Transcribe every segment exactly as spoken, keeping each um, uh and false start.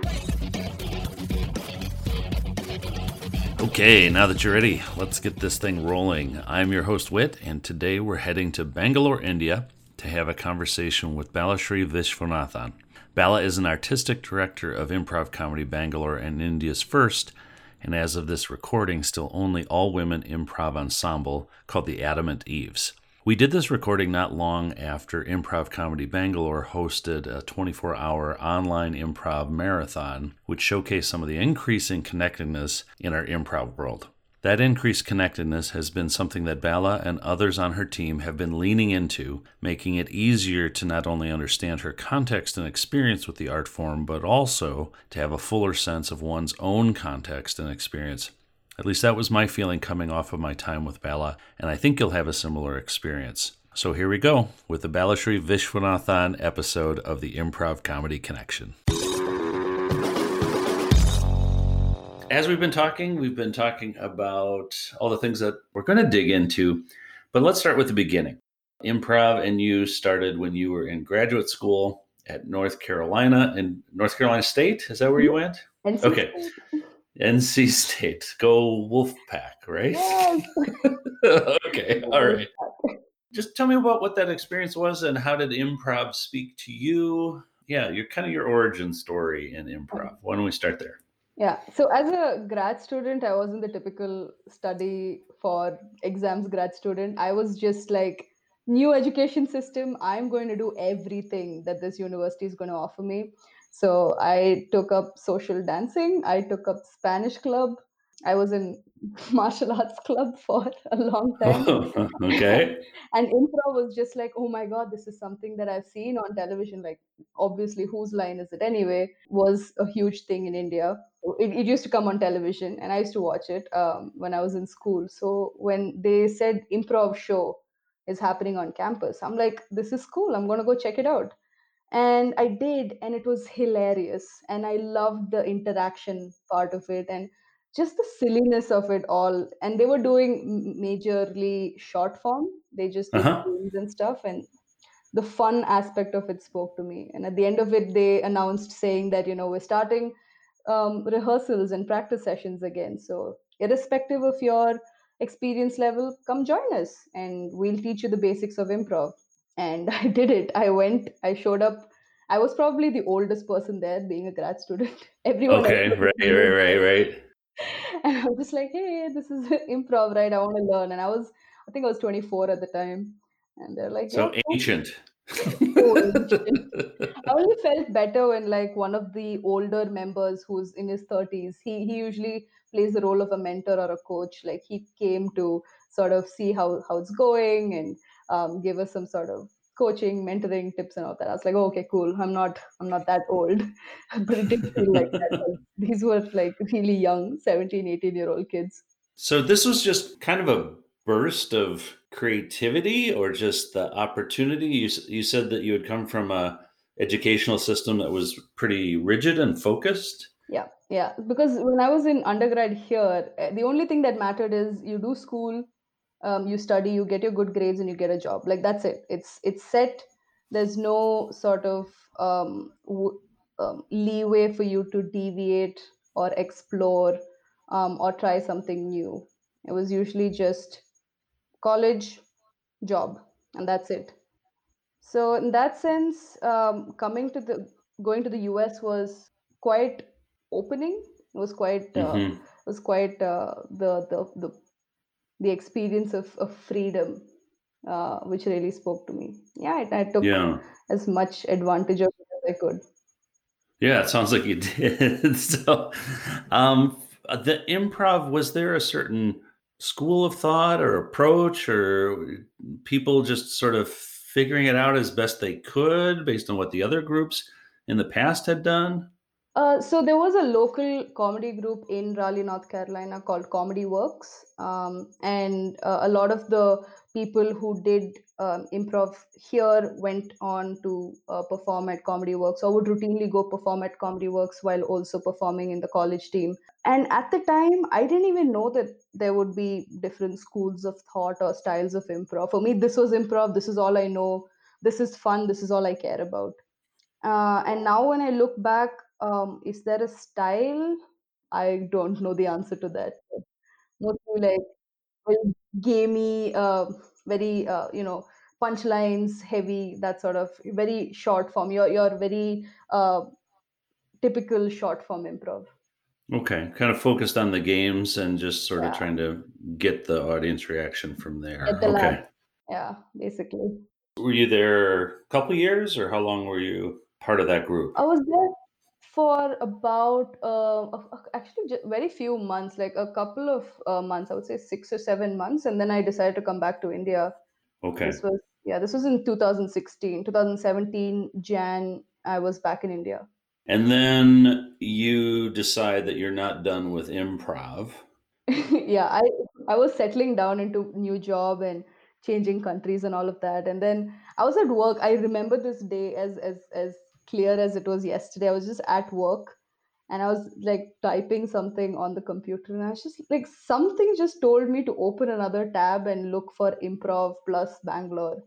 Okay, now that you're ready, let's get this thing rolling. I'm your host, Whit, and today we're heading to Bangalore, India to have a conversation with Balashri Vishwanathan. Bala is an artistic director of Improv Comedy Bangalore and India's first, and as of this recording, still only all-women improv ensemble called the Adamant Eves. We did this recording not long after Improv Comedy Bangalore hosted a twenty-four hour online improv marathon, which showcased some of the increasing connectedness in our improv world. That increased connectedness has been something that Bala and others on her team have been leaning into, making it easier to not only understand her context and experience with the art form, but also to have a fuller sense of one's own context and experience. At least that was my feeling coming off of my time with Bala, and I think you'll have a similar experience. So here we go with the Balashri Vishwanathan episode of the Improv Comedy Connection. As we've been talking, we've been talking about all the things that we're going to dig into, but let's start with the beginning. Improv and you started when you were in graduate school at North Carolina, in North Carolina State. Is that where you went? N C Okay. State. N C State. Go Wolfpack, right? Yes. Okay, all right. Just tell me about what that experience was and how did improv speak to you? Yeah, you're kind of your origin story in improv. Why don't we start there? Yeah. So as a grad student, I wasn't the typical study for exams grad student. I was just like, new education system. I'm going to do everything that this university is going to offer me. So I took up social dancing. I took up Spanish club. I was in martial arts club for a long time. Okay. And improv was just like, oh my God, this is something that I've seen on television. Like, obviously, whose line is it anyway? Was a huge thing in India. It, it used to come on television, and I used to watch it um, when I was in school. So when they said improv show is happening on campus, I'm like, this is cool. I'm going to go check it out. And I did, and it was hilarious. And I loved the interaction part of it and just the silliness of it all. And they were doing m- majorly short form, they just did Uh-huh. games and stuff. And the fun aspect of it spoke to me. And at the end of it, they announced saying that, you know, we're starting um, rehearsals and practice sessions again. So, irrespective of your experience level, come join us and we'll teach you the basics of improv. And I did it. I went, I showed up. I was probably the oldest person there, being a grad student. Everyone else Okay, was right, right, new. right, right. And I was just like, hey, this is improv, right? I want to learn. And I was, I think I was twenty-four at the time. And they're like, yeah, So cool. ancient. So ancient. I only felt better when like one of the older members who's in his thirties, he he usually plays the role of a mentor or a coach. Like he came to sort of see how how it's going and um, give us some sort of coaching, mentoring tips and all that. I was like, oh, okay, cool. I'm not I'm not that old, but it did feel like that. 'Cause these were like really young, seventeen, eighteen year old kids. So this was just kind of a burst of creativity or just the opportunity? You, s- you said that you had come from a educational system that was pretty rigid and focused. Yeah, yeah. Because when I was in undergrad here, eh, the only thing that mattered is you do school, um, you study, you get your good grades, and you get a job. Like that's it. It's it's set. There's no sort of um, w- um, leeway for you to deviate or explore um, or try something new. It was usually just college, job, and that's it. So in that sense, um, coming to the going to the U S was quite opening. It was quite uh, Hmm. it was quite uh, the, the the the experience of, of freedom, uh, which really spoke to me. Yeah, I, I took Yeah. as much advantage of it as I could. Yeah, it sounds like you did. So, um, the improv, was there a certain school of thought or approach or people just sort of figuring it out as best they could based on what the other groups in the past had done? Uh, so there was a local comedy group in Raleigh, North Carolina called Comedy Works, um, and uh, a lot of the people who did um, improv here went on to uh, perform at Comedy Works, or would routinely go perform at Comedy Works while also performing in the college team. And at the time, I didn't even know that there would be different schools of thought or styles of improv. For me, this was improv. This is all I know. This is fun. This is all I care about. Uh, and now when I look back, Um, is there a style? I don't know the answer to that. But mostly like very gamey, uh, very uh, you know punchlines, heavy, that sort of very short form. You're you're very uh, typical short form improv. Okay, kind of focused on the games and just sort of Yeah, trying to get the audience reaction from get there. the laugh. Okay. Yeah, basically. Were you there a couple years, or how long were you part of that group? I was there for about uh, a- a- actually ju- very few months, like a couple of uh, months. I would say six or seven months, and then I decided to come back to India. This Okay. was yeah, this was in two thousand sixteen, two thousand seventeen Jan. I was back in India. And then you decide that you're not done with improv. Yeah, I I was settling down into new job and changing countries and all of that. And then I was at work. I remember this day as as as clear as it was yesterday. I was just at work and I was like typing something on the computer and I was just like something just told me to open another tab and look for Improv plus Bangalore.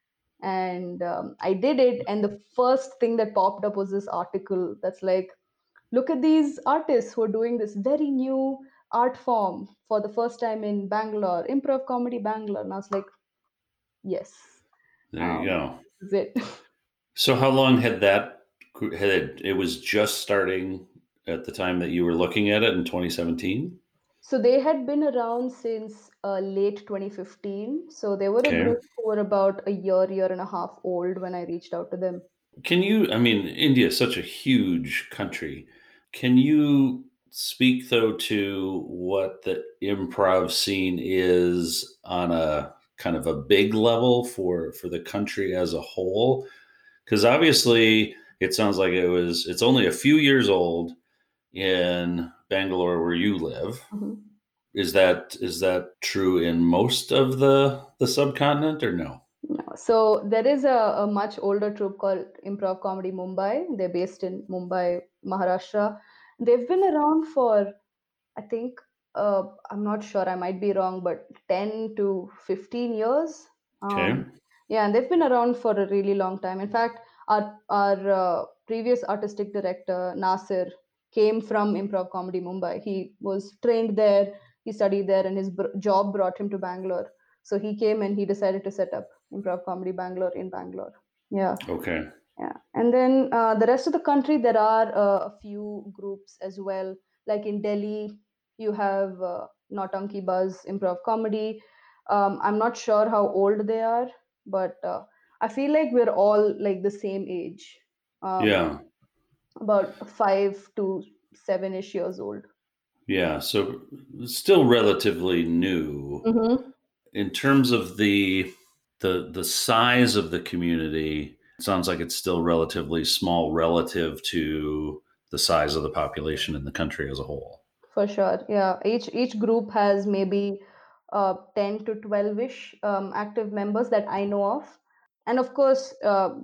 And um, I did it, and the first thing that popped up was this article that's like, look at these artists who are doing this very new art form for the first time in Bangalore, Improv Comedy Bangalore. And I was like, yes, There you um, go. this is it. So how long had that had it, it was just starting at the time that you were looking at it in twenty seventeen? So they had been around since uh, late twenty fifteen. So they were a Okay. group who were about a year, year and a half old when I reached out to them. Can you, I mean, India is such a huge country. Can you speak though to what the improv scene is on a kind of a big level for for the country as a whole? Because obviously it sounds like it was it's only a few years old in Bangalore where you live. Mhm. Is that is that true in most of the the subcontinent or no? No. So there is a, a much older troupe called Improv Comedy Mumbai. They're based in Mumbai, Maharashtra. They've been around for, I think, uh, I'm not sure, I might be wrong, but ten to fifteen years. Okay. Um, yeah, and they've been around for a really long time. In fact, our, our uh, previous artistic director, Nasir, came from Improv Comedy Mumbai. He was trained there, he studied there, and his br- job brought him to Bangalore. So he came and he decided to set up Improv Comedy Bangalore in Bangalore. Yeah. Okay. Yeah, and then uh, the rest of the country, there are uh, a few groups as well. Like in Delhi, you have uh, Nautanki Buzz Improv Comedy. Um, I'm not sure how old they are, but uh, I feel like we're all like the same age, um, Yeah. about five to seven-ish years old. Yeah. So still relatively new. Mm-hmm. In terms of the the the size of the community, it sounds like it's still relatively small relative to the size of the population in the country as a whole. For sure. Yeah. Each each group has maybe uh, ten to twelve-ish um, active members that I know of. And of course, uh,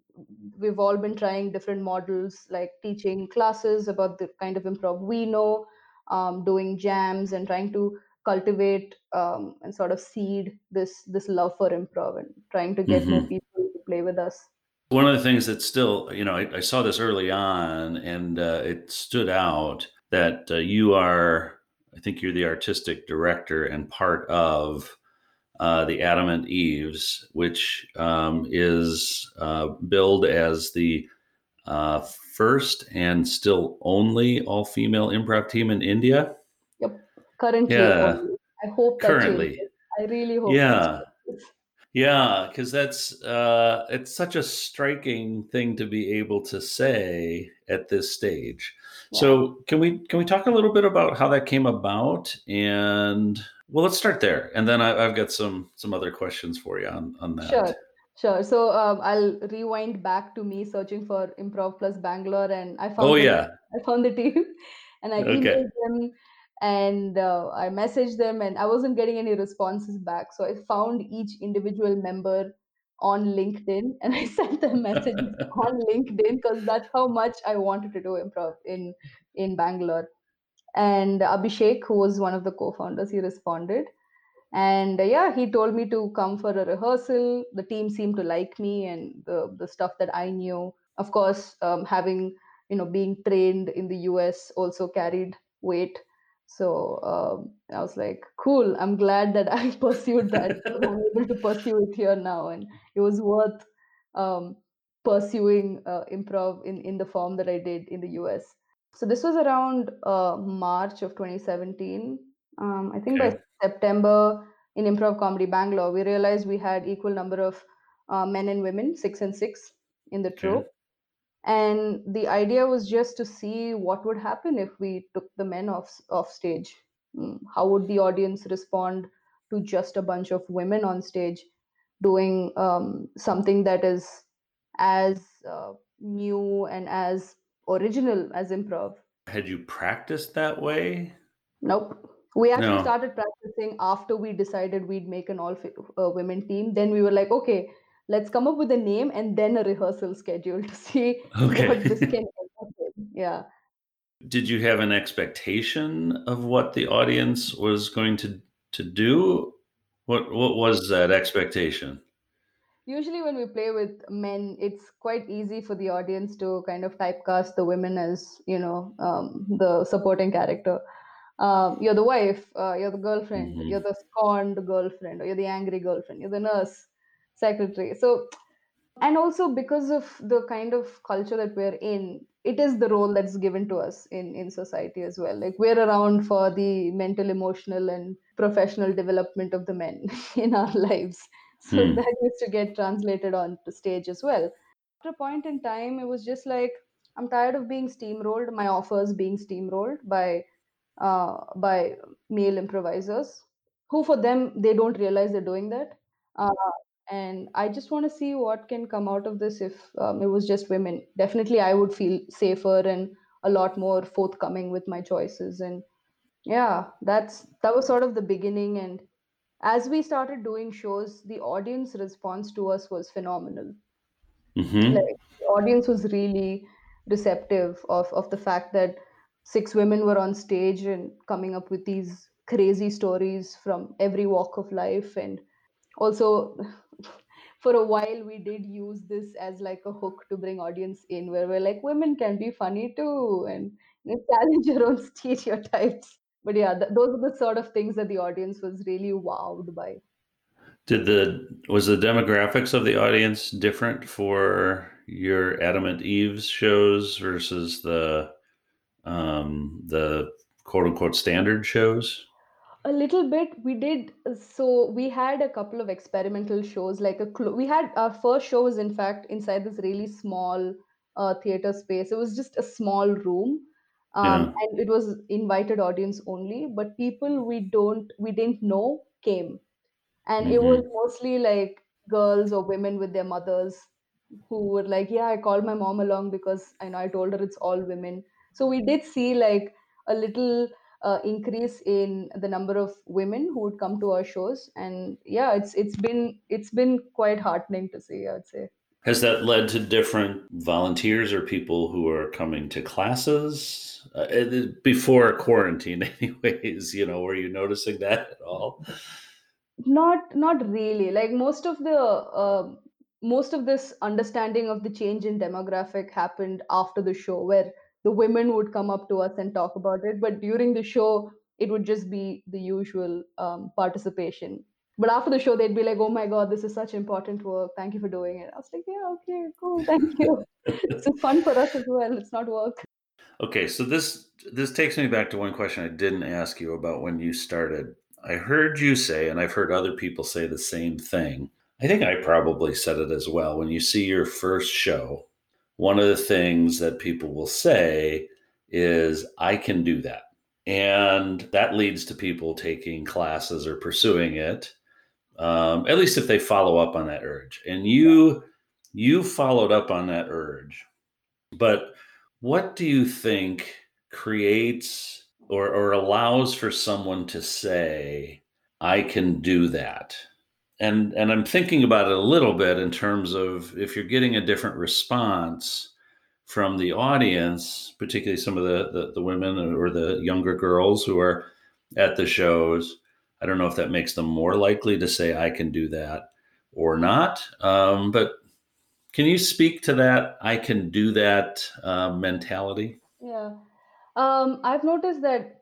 we've all been trying different models like teaching classes about the kind of improv we know, um, doing jams and trying to cultivate um, and sort of seed this this love for improv and trying to get more Hmm. people to play with us. One of the things that still, you know, I, I saw this early on, and uh, it stood out that uh, you are, I think you're the artistic director and part of uh, the Adamant Eves, which um, is uh, billed as the uh, first and still only all female improv team in India. Yep. Currently Yeah, only. I hope that currently. changes. I really hope that Yeah. changes. Yeah, because that's uh, it's such a striking thing to be able to say at this stage. Yeah. So can we can we talk a little bit about how that came about? And well, let's start there, and then I, I've got some some other questions for you on on that. Sure, sure. So um, I'll rewind back to me searching for Improv Plus Bangalore, and I Oh found the yeah, I found the team, and I okay, emailed them, and uh, I messaged them, and I wasn't getting any responses back. So I found each individual member on LinkedIn, and I sent them messages on LinkedIn because that's how much I wanted to do improv in in Bangalore. And Abhishek, who was one of the co-founders, he responded and uh, yeah, he told me to come for a rehearsal. The team seemed to like me and the, the stuff that I knew. Of course, um, having you know, being trained in the U S also carried weight. So um, I was like, cool. I'm glad that I pursued that. I'm able to pursue it here now, and it was worth um, pursuing uh, improv in in the form that I did in the U S. So this was around uh, March of twenty seventeen. Um, I think by Okay. September in Improv Comedy Bangalore, we realized we had equal number of uh, men and women, six and six in the Okay. troupe. And the idea was just to see what would happen if we took the men off off stage. Mm, How would the audience respond to just a bunch of women on stage doing um, something that is as uh, new and as original as improv? Had you practiced that way? Nope. We actually No. started practicing after we decided we'd make an all fi- uh, women team. Then we were like, okay, let's come up with a name and then a rehearsal schedule to see what this Okay. can end up with. Yeah. Did you have an expectation of what the audience was going to to do? What what was that expectation? Usually, when we play with men, it's quite easy for the audience to kind of typecast the women as, you know, um, the supporting character. Um, you're the wife, uh, you're the girlfriend, you're Mhm. the scorned girlfriend, or you're the angry girlfriend, you're the nurse, secretary. So and also because of the kind of culture that we're in, it is the role that's given to us in in society as well. Like we're around for the mental, emotional, and professional development of the men in our lives, so Hmm. that needs to get translated on to stage as well. After a point in time, it was just like, I'm tired of being steamrolled, my offers being steamrolled by uh, by male improvisers who, for them, they don't realize they're doing that. Uh, and I just want to see what can come out of this if um, it was just women. Definitely, I would feel safer and a lot more forthcoming with my choices. And yeah, that's that was sort of the beginning. And as we started doing shows, the audience response to us was phenomenal. Mhm. Like the audience was really receptive of of the fact that six women were on stage and coming up with these crazy stories from every walk of life. And also for a while we did use this as like a hook to bring audience in, where we're like, women can be funny too, and you know, challenge your own stereotypes. But yeah, th- those are the sort of things that the audience was really wowed by. Did the was the demographics of the audience different for your Adamant Eves shows versus the um, the quote unquote standard shows? A little bit we did. So we had a couple of experimental shows, like a clo- we had our first show was in fact inside this really small uh, theater space. It was just a small room, um, Yeah. and it was invited audience only, but people we don't we didn't know came. And it was Hmm. mostly like girls or women with their mothers who were like, yeah, I called my mom along because I know I told her it's all women. So we did see like a little uh, increase in the number of women who would come to our shows. And yeah, it's it's been it's been quite heartening to see, I'd say. Has that led to different volunteers or people who are coming to classes uh, it- before quarantine? Anyways, you know, were you noticing that at all? Not not really. Like most of the uh, most of this understanding of the change in demographic happened after the show, where the women would come up to us and talk about it. But during the show, it would just be the usual um, participation. But after the show, they'd be like, "Oh my God, this is such important work. Thank you for doing it." I was like, "Yeah, okay, cool, thank you." This is fun for us as well. It's not work. Okay, so this this takes me back to one question I didn't ask you about when you started. I heard you say, and I've heard other people say the same thing. I think I probably said it as well. When you see your first show, one of the things that people will say is, I can do that. And that leads to people taking classes or pursuing it, um, at least if they follow up on that urge. And you you followed up on that urge. But what do you think creates or, or allows for someone to say, I can do that? And and I'm thinking about it a little bit in terms of if you're getting a different response from the audience, particularly some of the, the, the women or the younger girls who are at the shows. I don't know if that makes them more likely to say I can do that or not. Um, but Can you speak to that I can do that uh, mentality? Yeah. Um, I've noticed that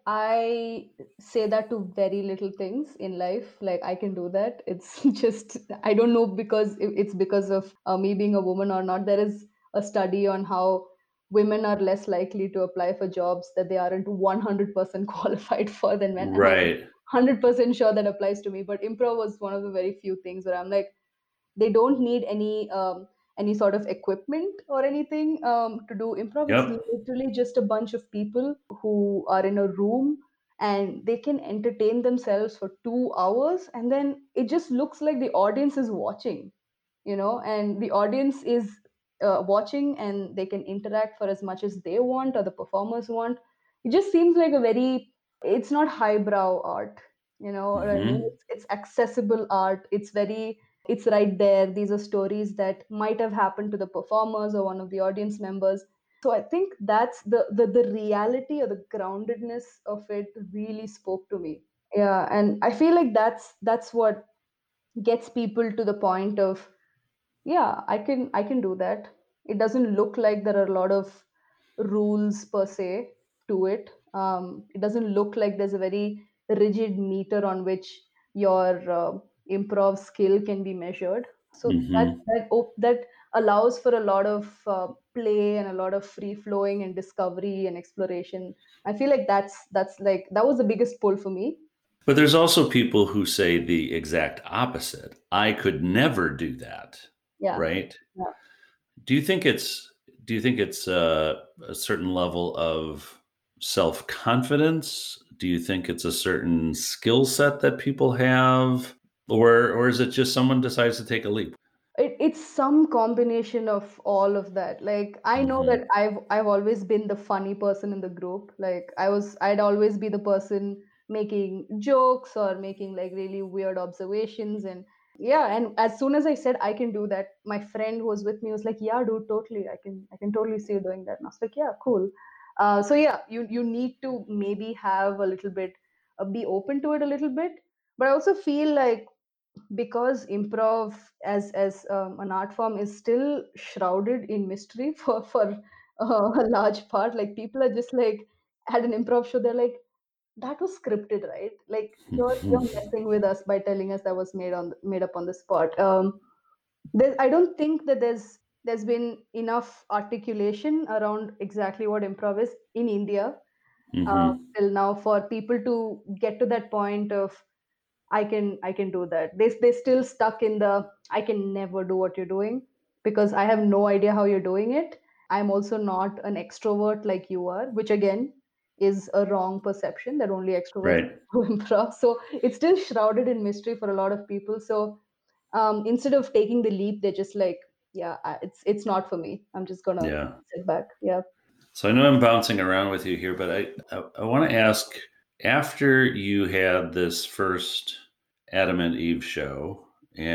I say that to very little things in life. Like I can do that. It's just I don't know because it- it's because of uh, me being a woman or not. There is a study on how women are less likely to apply for jobs that they aren't one hundred percent qualified for than men, and I'm Right. one hundred percent sure that applies to me. But improv was one of the very few things where I'm like, they don't need any um, any sort of equipment or anything um, to do improv. It's Yep. literally just a bunch of people who are in a room and they can entertain themselves for two hours, and then it just looks like the audience is watching, you know, and the audience is uh, watching, and they can interact for as much as they want or the performers want. It just seems like a very, it's not highbrow art, you know what I mean? Hmm. It's, it's accessible art. It's very, it's right there. These are stories that might have happened to the performers or one of the audience members. So I think that's the the, the reality or the groundedness of it really spoke to me. Yeah, and I feel like that's that's what gets people to the point of, yeah, i can i can do that. It doesn't look like there are a lot of rules per se to it. Um, it doesn't look like there's a very rigid meter on which your uh, improv skill can be measured. So that Hmm. that op- that allows for a lot of uh, play and a lot of free flowing and discovery and exploration. I feel like that's that's like that was the biggest pull for me. But there's also people who say the exact opposite. I could never do that. Yeah, Right? yeah. Do you think it's do you think it's uh, a certain level of self confidence? Do you think it's a certain skill set that people have, or or is it just someone decides to take a leap? it, it's some combination of all of that. Like I know that Hmm. i've i've always been the funny person in the group. Like i was I'd always be the person making jokes or making like really weird observations. And yeah, and as soon as I said I can do that, my friend who was with me was like, yeah dude, totally, i can i can totally see you doing that. And I was like, yeah, cool. Uh, so yeah, you you need to maybe have a little bit, uh, be open to it a little bit. But I also feel like because improv as as um, an art form is still shrouded in mystery for for uh, a large part. Like people are just like, at an improv show they're like, that was scripted, right? Like you're you're messing with us by telling us that was made on made up on the spot. um there, I don't think that there's there's been enough articulation around exactly what improv is in India uh, Hmm. till now for people to get to that point of, I can I can do that. They they still stuck in the, I can never do what you're doing because I have no idea how you're doing it. I'm also not an extrovert like you are, which again is a wrong perception that only extroverts Right. do improv. So it's still shrouded in mystery for a lot of people. So um, instead of taking the leap, they're just like, yeah, I- it's it's not for me. I'm just gonna Yeah. sit back. Yeah. So I know I'm bouncing around with you here, but I I, I want to ask, after you had this first Adam and Eve show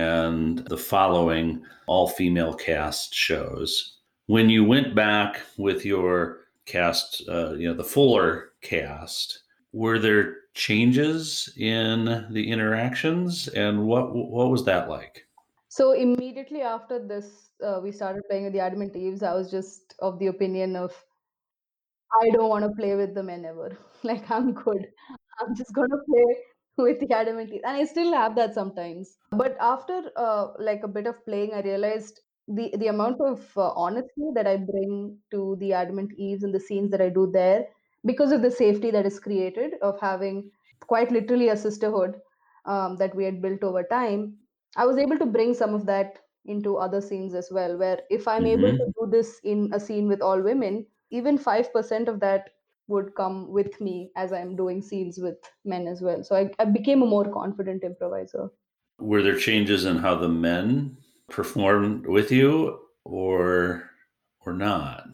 and the following all female cast shows, when you went back with your cast, uh, you know, the fuller cast, were there changes in the interactions, and what what was that like? So immediately after this, uh, we started playing with the Adamant Eves. I was just of the opinion of, I don't want to play with the men ever. Like I'm good. I'm just gonna play with the adamant teeth, and I still have that sometimes. But after uh, like a bit of playing, I realized the the amount of uh, honesty that I bring to the adamant eves and the scenes that I do there, because of the safety that is created of having quite literally a sisterhood um, that we had built over time. I was able to bring some of that into other scenes as well. Where if I'm able to Hmm. do this in a scene with all women, even five percent of that would come with me as I'm doing scenes with men as well. So I, I became a more confident improviser. Were there changes in how the men performed with you, or or not?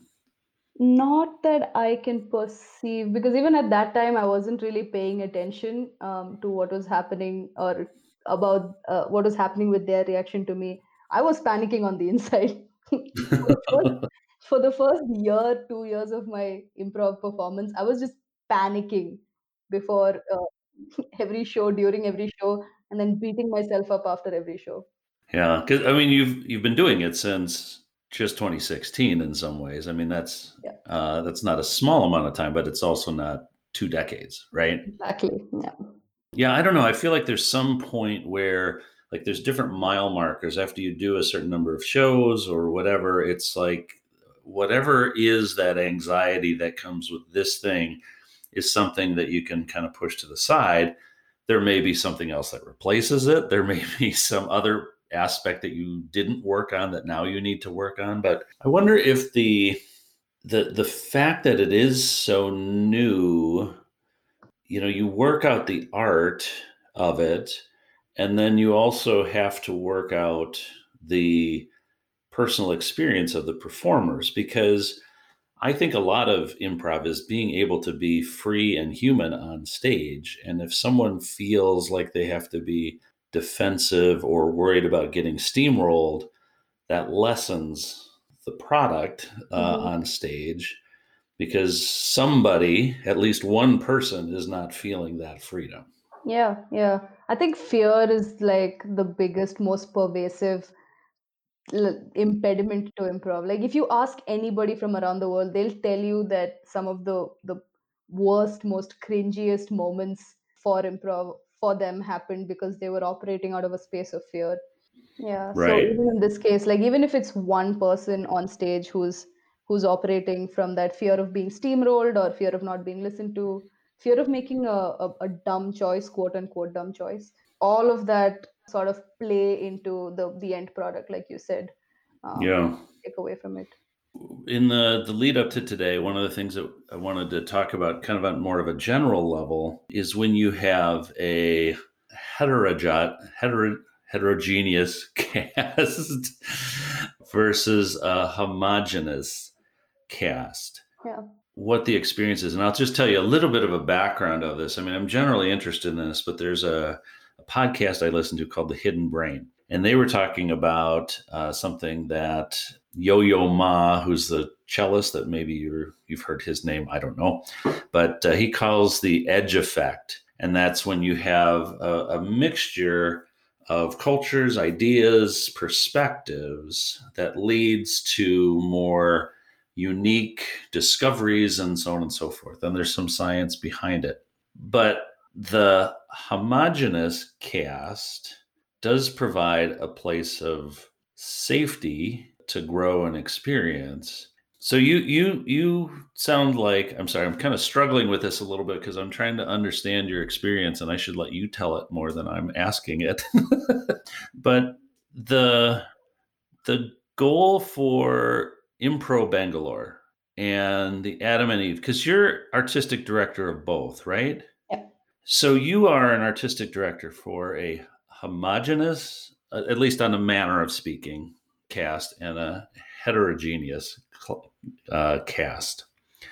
Not that I can perceive, because even at that time, I wasn't really paying attention um, to what was happening or about uh, what was happening with their reaction to me. I was panicking on the inside. for the first for the first year, two years of my improv performance, I was just panicking before uh, every show, during every show, and then beating myself up after every show. Yeah, because I mean, you've you've been doing it since just twenty sixteen in some ways. I mean, that's Yeah, uh, that's not a small amount of time, but it's also not two decades, right? exactly. Yeah. Yeah, I don't know. I feel like there's some point where like there's different mile markers after you do a certain number of shows or whatever. It's like whatever is that anxiety that comes with this thing is something that you can kind of push to the side. There may be something else that replaces it. There may be some other aspect that you didn't work on that now you need to work on. But I wonder if the the the fact that it is so new, you know, you work out the art of it, and then you also have to work out the personal experience of the performers because I think a lot of improv is being able to be free and human on stage. And if someone feels like they have to be defensive or worried about getting steamrolled, that lessens the product uh, Mhm. on stage because somebody, at least one person, is not feeling that freedom. Yeah, yeah. I think fear is like the biggest, most pervasive l- impediment to improv. Like if you ask anybody from around the world, they'll tell you that some of the the worst, most cringiest moments for improv for them happened because they were operating out of a space of fear. Yeah, so Right. even in this case, like even if it's one person on stage who's who's operating from that fear of being steamrolled or fear of not being listened to, fear of making a, a, a dumb choice, quote unquote dumb choice, all of that sort of play into the the end product, like you said, um, Yeah. take away from it. In the, the lead up to today, one of the things that I wanted to talk about, kind of on more of a general level, is when you have a heterogeneous, hetero, heterogeneous cast versus a homogenous cast. Yeah. What the experience is. And I'll just tell you a little bit of a background of this. I mean, I'm generally interested in this, but there's a, a podcast I listen to called The Hidden Brain. And they were talking about uh, something that Yo Yo Ma, who's the cellist that maybe you're, you've heard his name, I don't know, but uh, he calls the edge effect. And that's when you have a, a mixture of cultures, ideas, perspectives that leads to more unique discoveries and so on and so forth. And there's some science behind it. But the homogenous cast does provide a place of safety to grow and experience. So you you you sound like I'm sorry, I'm kind of struggling with this a little bit because I'm trying to understand your experience and I should let you tell it more than I'm asking it. But the the goal for Impro Bangalore and the Adam and Eve, because you're artistic director of both, right? Yeah. So you are an artistic director for a homogenous, uh, at least on a manner of speaking, cast and a heterogeneous uh, cast.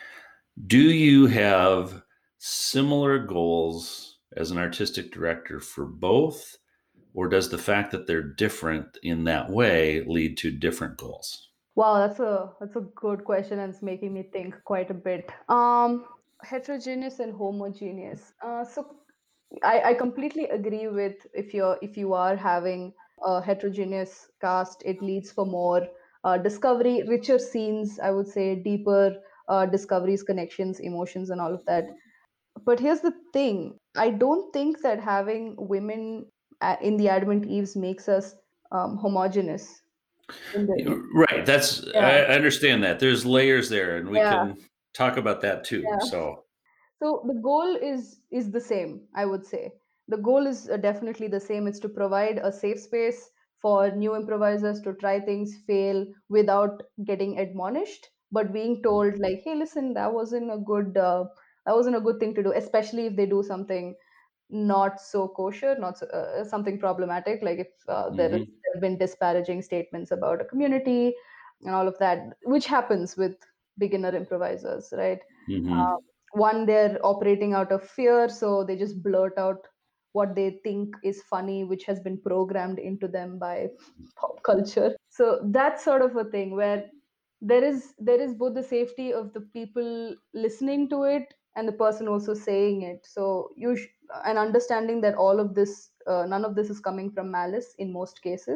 Do you have similar goals as an artistic director for both? Or does the fact that they're different in that way lead to different goals? Wow, that's a that's a good question and it's making me think quite a bit. Um, heterogeneous and homogeneous. Uh, so I, I completely agree with if you're if you are having a heterogeneous cast, it leads for more uh, discovery, richer scenes, I would say, deeper uh, discoveries, connections, emotions, and all of that. But here's the thing: I don't think that having women uh, in the Adamant Eves makes us um, homogeneous. In the in, Right. That's yeah, I understand that. There's layers there, and we yeah, can talk about that too. yeah. So So the goal is is the same, I would say. The goal is uh, definitely the same. It's to provide a safe space for new improvisers to try things, fail without getting admonished, but being told like, "Hey, listen, that wasn't a good uh, that wasn't a good thing to do," especially if they do something not so kosher, not so, uh, something problematic, like if uh, there, is, hmm there have been disparaging statements about a community and all of that, which happens with beginner improvisers, right? Uh, hmm one, they're operating out of fear, so they just blurt out what they think is funny, which has been programmed into them by pop culture. So that's sort of a thing where there is there is both the safety of the people listening to it and the person also saying it. So you sh- and understanding that all of this, uh, none of this is coming from malice in most cases.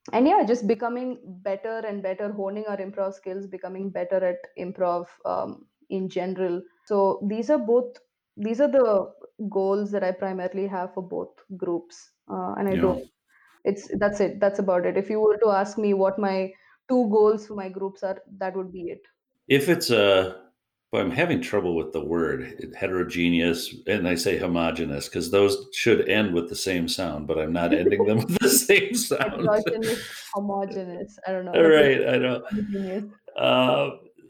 and yeah, just becoming better and better, honing our improv skills, becoming better at improv um, in general. So these are both these are the goals that I primarily have for both groups, uh, and I Yeah. don't. It's that's it. That's about it. If you were to ask me what my two goals for my groups are, that would be it. If it's a, but I'm having trouble with the word heterogeneous, and I say homogeneous because those should end with the same sound, but I'm not ending them with the same sound. Heterogeneous, homogeneous. I don't know. All That's a right, I know. homogeneous. Uh,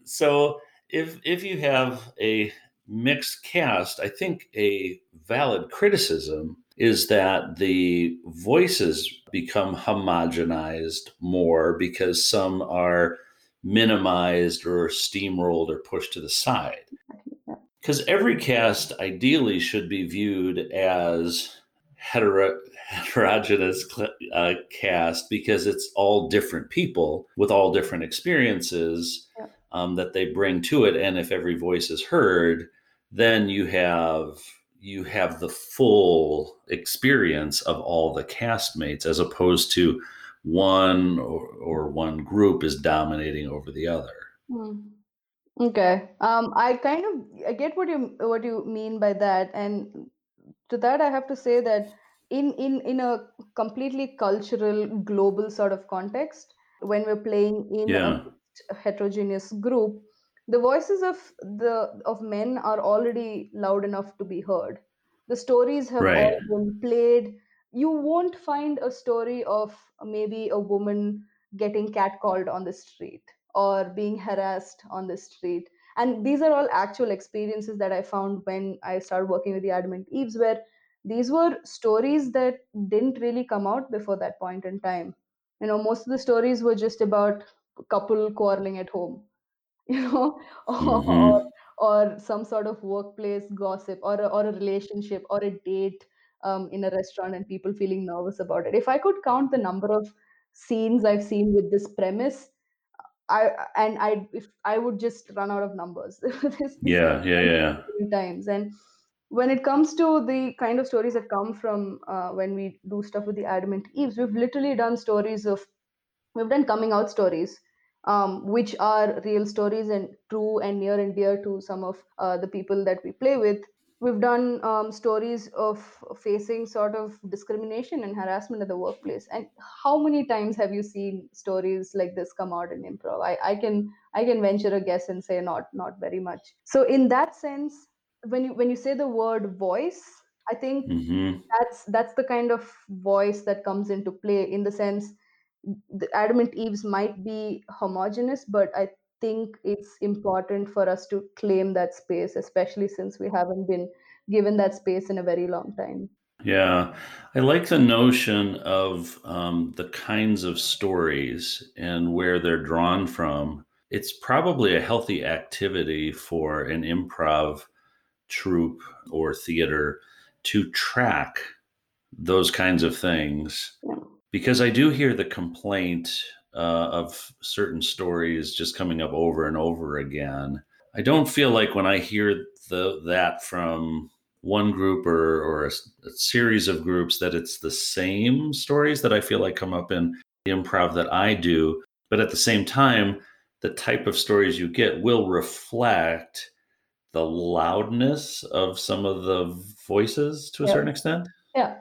so if if you have a mixed cast, I think a valid criticism is that the voices become homogenized more because some are minimized or steamrolled or pushed to the side. Yeah. Because every cast ideally should be viewed as hetero- heterogeneous uh, cast because it's all different people with all different experiences Yeah. um, that they bring to it. And if every voice is heard, then you have you have the full experience of all the castmates as opposed to one or, or one group is dominating over the other. Hmm. Okay. Um, I kind of I get what you what you mean by that, and to that I have to say that in in in a completely cultural, global sort of context, when we're playing in a Yeah, mixed heterogeneous group, the voices of the of men are already loud enough to be heard. The stories have right. all been played. You won't find a story of maybe a woman getting catcalled on the street or being harassed on the street. And these are all actual experiences that I found when I started working with the Adamant Eves, where these were stories that didn't really come out before that point in time. You know, most of the stories were just about a couple quarreling at home, you know, or Hmm. or some sort of workplace gossip, or a, or a relationship, or a date um, in a restaurant, and people feeling nervous about it. If I could count the number of scenes I've seen with this premise, I and I if I would just run out of numbers. This this has Yeah, yeah, happened yeah. many times. And when it comes to the kind of stories that come from uh, when we do stuff with the Adamant Eves, we've literally done stories of we've done coming out stories, um, which are real stories and true and near and dear to some of uh, the people that we play with. We've done um, stories of facing sort of discrimination and harassment at the workplace. And how many times have you seen stories like this come out in improv? I, I can I can venture a guess and say not not very much. So in that sense, when you when you say the word voice, I think Hmm. that's that's the kind of voice that comes into play, in the sense the Adamant Eves might be homogenous, but I think it's important for us to claim that space, especially since we haven't been given that space in a very long time. Yeah, I like the notion of um, the kinds of stories and where they're drawn from. It's probably a healthy activity for an improv troupe or theater to track those kinds of things Yeah. because I do hear the complaint uh, of certain stories just coming up over and over again. I don't feel like when I hear the that from one group or, or a, a series of groups that it's the same stories that I feel like come up in the improv that I do. But at the same time, the type of stories you get will reflect the loudness of some of the voices to a Yeah. certain extent. Yeah.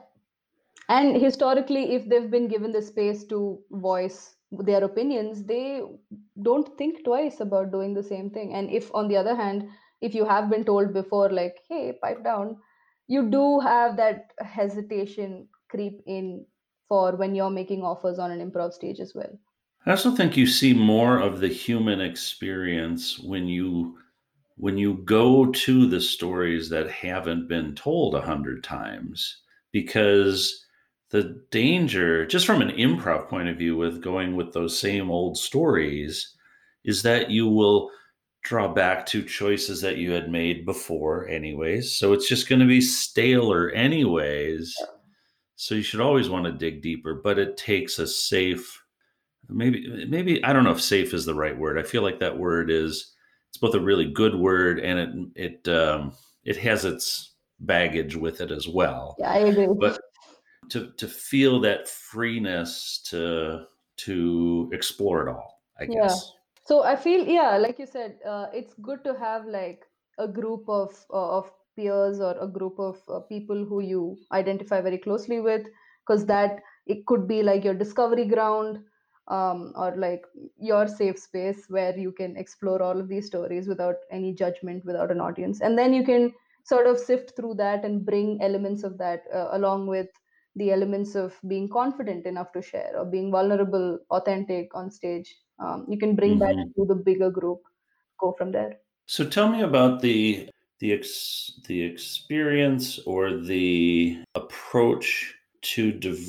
And historically, if they've been given the space to voice their opinions, they don't think twice about doing the same thing. And if, on the other hand, if you have been told before, like, hey, pipe down, you do have that hesitation creep in for when you're making offers on an improv stage as well. I also think you see more of the human experience when you when you go to the stories that haven't been told a hundred times because the danger just from an improv point of view with going with those same old stories is that you will draw back to choices that you had made before anyways, so it's just going to be staler anyways. So you should always want to dig deeper, but it takes a safe, maybe maybe I don't know if safe is the right word. I feel like that word is, it's both a really good word and it it um, it has its baggage with it as well. Yeah, I agree. But to to feel that freeness to to explore it all, I Yeah. guess. So I feel, yeah, like you said, uh, it's good to have like a group of uh, of peers or a group of uh, people who you identify very closely with, because that it could be like your discovery ground, um, or like your safe space where you can explore all of these stories without any judgment, without an audience, and then you can sort of sift through that and bring elements of that uh, along with the elements of being confident enough to share or being vulnerable, authentic on stage. Um, you can bring that Hmm. into the bigger group, go from there. So tell me about the the ex, the experience or the approach to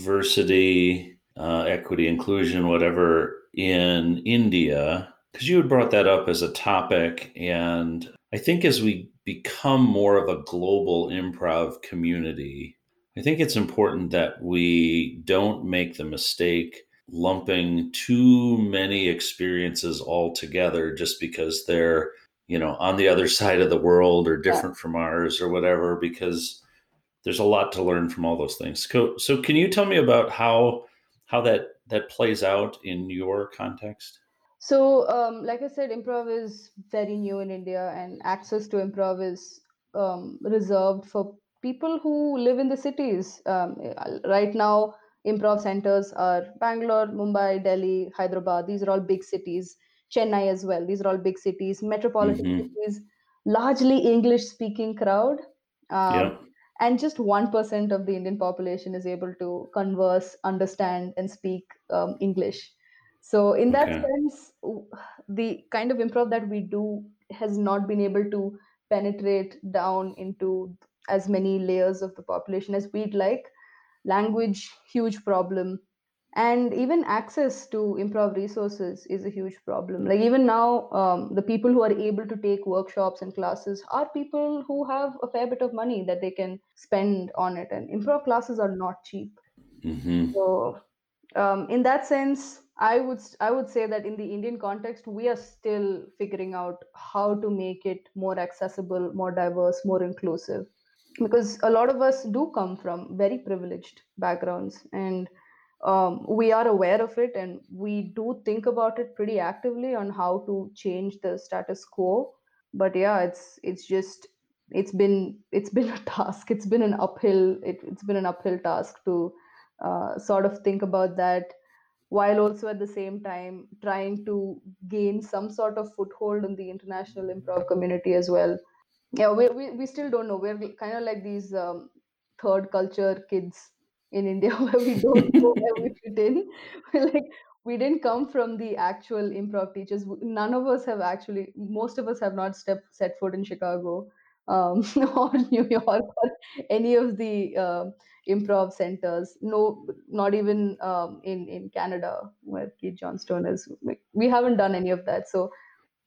diversity, uh, equity, inclusion, whatever, in India, because you had brought that up as a topic, and I think as we become more of a global improv community, I think it's important that we don't make the mistake lumping too many experiences all together just because they're, you know, on the other side of the world or Yeah. different from ours or whatever, because there's a lot to learn from all those things. So, so can you tell me about how how that that plays out in your context? So, um, like I said, improv is very new in India, and access to improv is um, reserved for people who live in the cities. Um, right now, improv centers are Bangalore, Mumbai, Delhi, Hyderabad. These are all big cities. Chennai as well. These are all big cities, metropolitan Mm-hmm. cities, largely English speaking crowd. Um, Yep. and just one percent of the Indian population is able to converse, understand, and speak um, English. So, in that Okay. sense, w- the kind of improv that we do has not been able to penetrate down into as many layers of the population as we'd like. Language, huge problem. And even access to improv resources is a huge problem. Like, even now, um, the people who are able to take workshops and classes are people who have a fair bit of money that they can spend on it. And improv classes are not cheap. Mm-hmm. So, um, in that sense, I would I would say that in the Indian context, we are still figuring out how to make it more accessible, more diverse, more inclusive, because a lot of us do come from very privileged backgrounds, and um, we are aware of it, and we do think about it pretty actively on how to change the status quo. But yeah, it's it's just it's been it's been a task. It's been an uphill it, it's been an uphill task to uh, sort of think about that, while also at the same time trying to gain some sort of foothold in the international improv community as well. Yeah, we, we, we still don't know. We're kind of like these um, third culture kids in India where we don't know where we fit in. We're like, we didn't come from the actual improv teachers. None of us have actually, most of us have not stepped set foot in Chicago, um, or New York, or any of the uh, improv centers. No, not even um, in in Canada where Keith Johnstone is. We, we haven't done any of that. So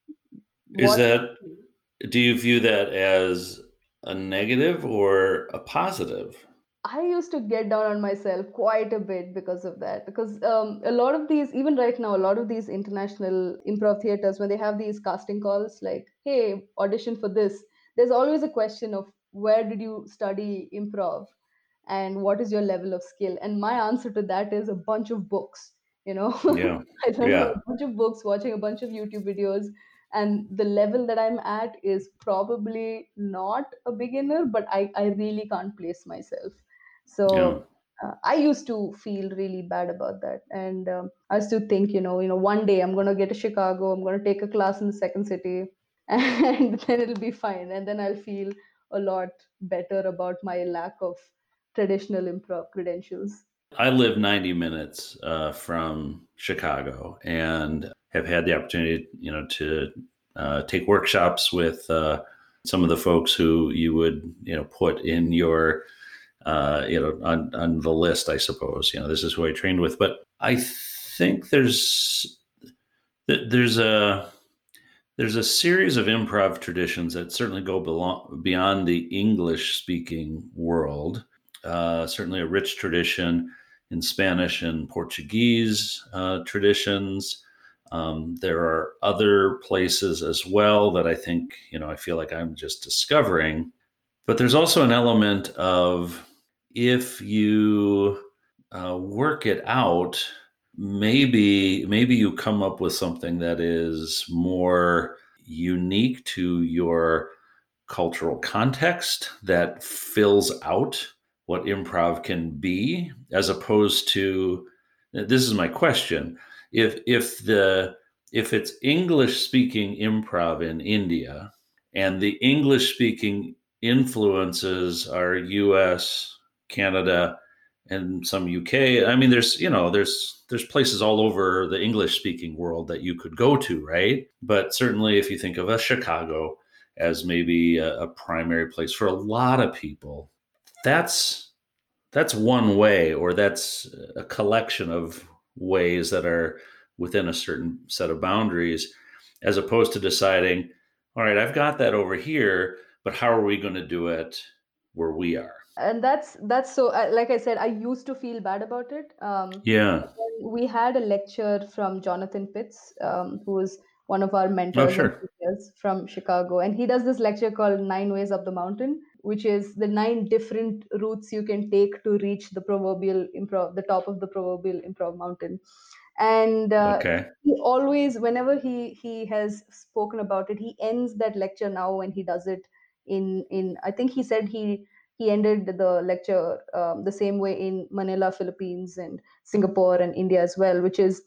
Is what that, do you view that as a negative or a positive? I used to get down on myself quite a bit because of that. Because um, a lot of these, even right now, a lot of these international improv theaters, when they have these casting calls, like, hey, audition for this, there's always a question of where did you study improv and what is your level of skill? And my answer to that is a bunch of books. You know, Yeah. I learned from Yeah. a bunch of books, watching a bunch of YouTube videos, and the level that I'm at is probably not a beginner, but I, I really can't place myself. Yeah. So uh, I used to feel really bad about that, and um, I used to think, you know, you know, one day I'm gonna get to Chicago, I'm gonna take a class in the second city, and then it'll be fine, and then I'll feel a lot better about my lack of traditional improv credentials. I live ninety minutes uh, from Chicago and have had the opportunity, you know, to uh, take workshops with uh, some of the folks who you would, you know, put in your, uh, you know, on, on the list, I suppose. You know, this is who I trained with. But I think there's there's a there's a series of improv traditions that certainly go belong, beyond the English speaking world. Uh, certainly a rich tradition in Spanish and Portuguese uh, traditions. Um, there are other places as well that I think, you know, I feel like I'm just discovering. But there's also an element of, if you uh, work it out, maybe maybe you come up with something that is more unique to your cultural context that fills out what improv can be, as opposed to, this is my question, if if the if it's English speaking improv in India and the English speaking influences are U S, Canada, and some U K. I mean, there's you know there's there's places all over the English speaking world that you could go to, right? But certainly, if you think of a Chicago as maybe a, a primary place for a lot of people, that's that's one way, or that's a collection of ways that are within a certain set of boundaries, as opposed to deciding, all right, I've got that over here, but how are we going to do it where we are? And that's that's so uh, like I said, I used to feel bad about it. Um, Yeah. we had a lecture from Jonathan Pitts, um, who is one of our Oh, mentors and sure. teachers from Chicago, and he does this lecture called Nine Ways Up the Mountain, which is the nine different routes you can take to reach the proverbial improv, the top of the proverbial improv mountain. And uh, Okay. he always, whenever he he has spoken about it, he ends that lecture now when he does it in in I think he said he he ended the lecture um, the same way in Manila, Philippines, and Singapore and India as well, which is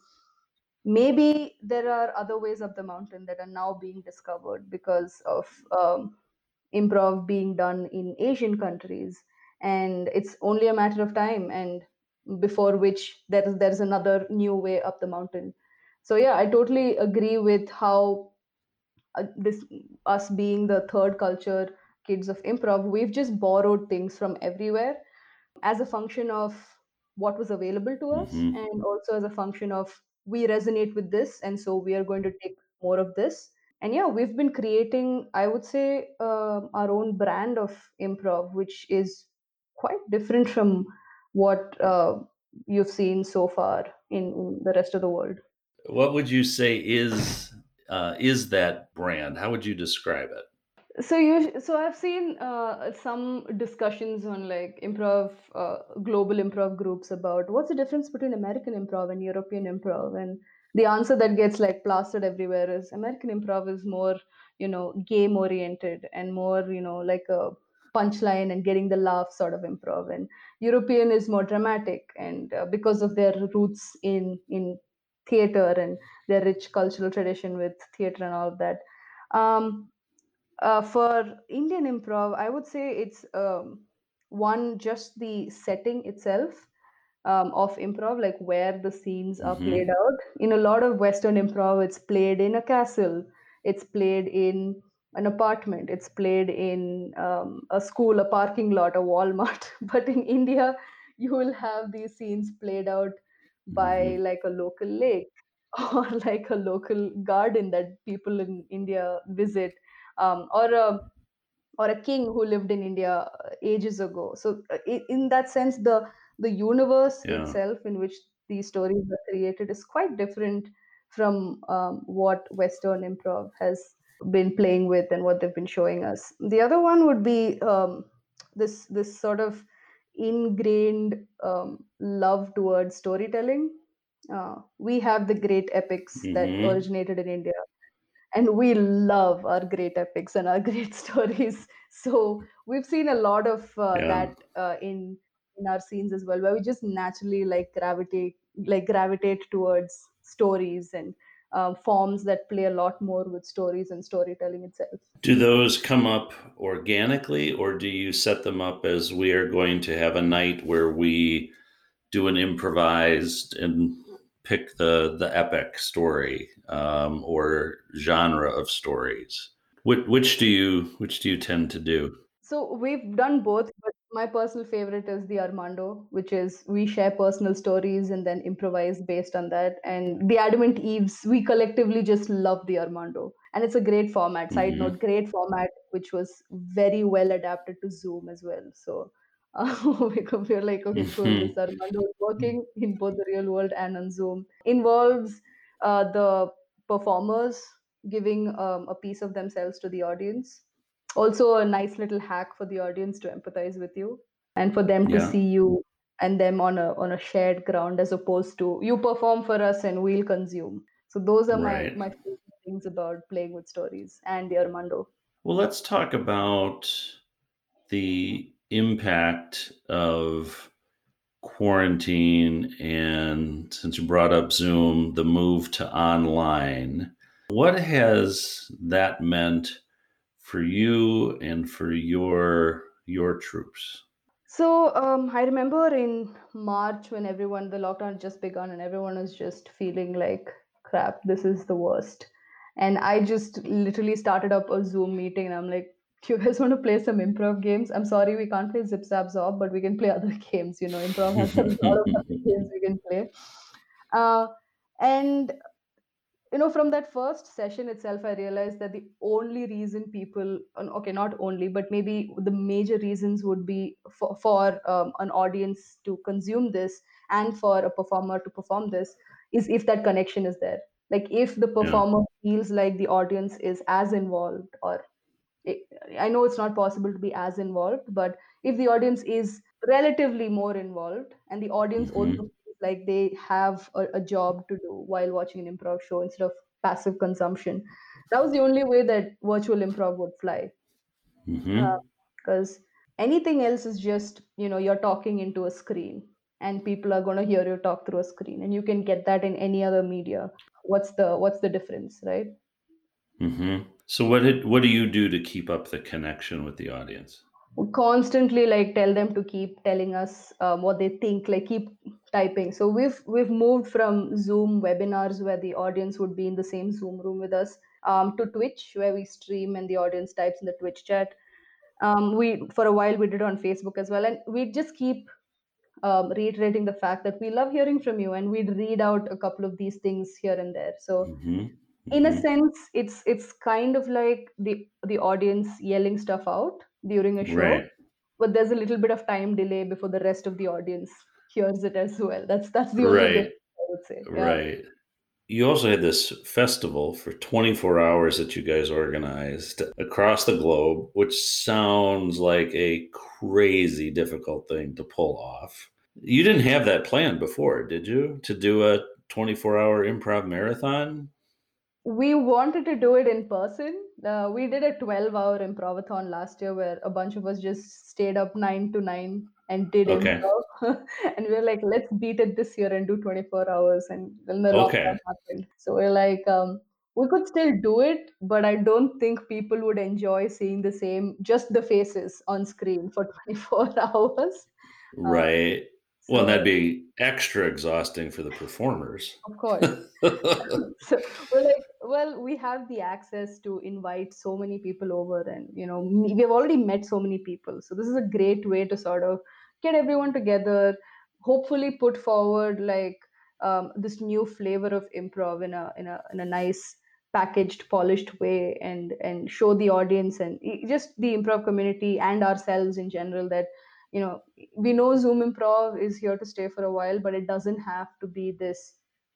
maybe there are other ways up the mountain that are now being discovered because of um, improv being done in Asian countries, and it's only a matter of time, and before which there is there's another new way up the mountain. So yeah, I totally agree with how uh, this us being the third culture kids of improv, we've just borrowed things from everywhere as a function of what was available to us, Hmm. and also as a function of we resonate with this, and so we are going to take more of this. And yeah, we've been creating, I would say, um our own brand of improv, which is quite different from what uh, you've seen so far in, in the rest of the world. What would you say is uh, is that brand? How would you describe it? So you, so I've seen uh, some discussions on like improv, uh, global improv groups about what's the difference between American improv and European improv, and the answer that gets like plastered everywhere is American improv is more, you know, game oriented and more, you know, like a punchline and getting the laugh sort of improv, and European is more dramatic, and uh, because of their roots in in theater and their rich cultural tradition with theater and all of that. Um, uh, for Indian improv, I would say it's um, one, just the setting itself um, of improv, like where the scenes are played Hmm. out. In a lot of Western improv, it's played in a castle, it's played in an apartment, it's played in um, a school, a parking lot, a Walmart. But in India, you will have these scenes played out by Hmm. like a local lake or like a local garden that people in India visit, um, or a or a king who lived in India uh, ages ago. So, uh, i- in that sense, the the universe Yeah. itself in which these stories are created is quite different from um, what Western improv has been playing with and what they've been showing us. The other one would be um, this this sort of ingrained um, love towards storytelling. Uh, we have the great epics that Hmm. originated in India, and we love our great epics and our great stories. So we've seen a lot of uh, Yeah. that uh, in in our scenes as well, where we just naturally like gravitate like gravitate towards stories and uh, forms that play a lot more with stories and storytelling itself. Do those come up organically, or do you set them up as we are going to have a night where we do an improvised and pick the the epic story, um, or genre of stories? Which, which do you which do you tend to do? So we've done both, but my personal favorite is the Armando, which is we share personal stories and then improvise based on that. And the Adamant Eves, we collectively just love the Armando. And it's a great format. Side Hmm. note, great format, which was very well adapted to Zoom as well. So uh, we could feel like, okay, cool, this Hmm. Armando is working in both the real world and on Zoom. Involves uh, the performers giving um, a piece of themselves to the audience, also a nice little hack for the audience to empathize with you and for them to Yeah. see you and them on a on a shared ground, as opposed to you perform for us and we'll consume. So those are my Right. my favorite things about playing with stories and the Armando. Well, let's talk about the impact of quarantine, and since you brought up Zoom, the move to online. What has that meant for you and for your your troops? So um, I remember in March when everyone, the lockdown had just begun and everyone was just feeling like crap, this is the worst. And I just literally started up a Zoom meeting and I'm like, do you guys want to play some improv games? I'm sorry, we can't play Zip Zap Zob, but we can play other games. You know, improv has a lot of other games we can play. Uh, and you know, from that first session itself, I realized that the only reason people, uh, okay, not only, but maybe the major reasons would be for, for um, an audience to consume this and for a performer to perform this, is if that connection is there. Like if the Yeah. performer feels like the audience is as involved, or I I know it's not possible to be as involved, but if the audience is relatively more involved and the audience also Hmm. feels like they have a, a job to do while watching an improv show instead of passive consumption, that was the only way that virtual improv would fly. Hmm. Because anything else is just, you know, you're talking into a screen and people are going to hear you talk through a screen, and you can get that in any other media. What's the what's the difference, right? Hmm. So what did what do you do to keep up the connection with the audience? We constantly like tell them to keep telling us um, what they think, like keep typing. So we've we've moved from Zoom webinars where the audience would be in the same Zoom room with us, um, to Twitch where we stream and the audience types in the Twitch chat. Um, we for a while we did it on Facebook as well, and we just keep um, reiterating the fact that we love hearing from you, and we'd read out a couple of these things here and there. So Hmm. in a Hmm. sense, it's it's kind of like the the audience yelling stuff out during a show, Right. but there's a little bit of time delay before the rest of the audience hears it as well. That's that's the only Right. difference, I would say. Yeah. Right. You also had this festival for twenty-four hours that you guys organized across the globe, which sounds like a crazy difficult thing to pull off. You didn't have that planned before, did you? To do a twenty-four hour improv marathon? We wanted to do it in person. Uh, we did a twelve hour improvathon last year where a bunch of us just stayed up nine to nine and did Okay. improv. And we were like, let's beat it this year and do twenty-four hours. And then the lockdown Okay. happened. So we're like, um, we could still do it, but I don't think people would enjoy seeing the same, just the faces on screen for twenty-four hours. Uh, Right. Well, that'd so, be extra exhausting for the performers. of course. So we're like, well, we have the access to invite so many people over, and you know, me- we've already met so many people. So this is a great way to sort of get everyone together. Hopefully, put forward like um, this new flavor of improv in a in a in a nice packaged, polished way, and and show the audience and i- just the improv community and ourselves in general that, you know, we know Zoom improv is here to stay for a while, but it doesn't have to be this